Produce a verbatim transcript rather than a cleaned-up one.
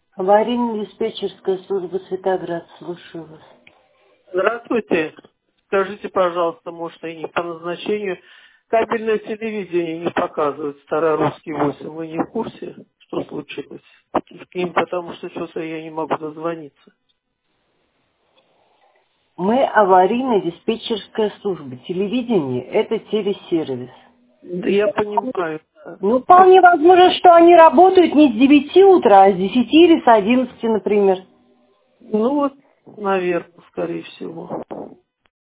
Аварийно-диспетчерская служба Светоград, слушаю вас. Здравствуйте. Скажите, пожалуйста, может, и не по назначению. Кабельное телевидение не показывает Старорусский восемь. Вы не в курсе, что случилось с ним, потому что что-то я не могу дозвониться. Мы аварийно-диспетчерская служба. Телевидение – это телесервис. Да я понимаю. Ну, вполне возможно, что они работают не с девяти утра, а с десяти или с одиннадцати, например. Ну вот, наверное, скорее всего.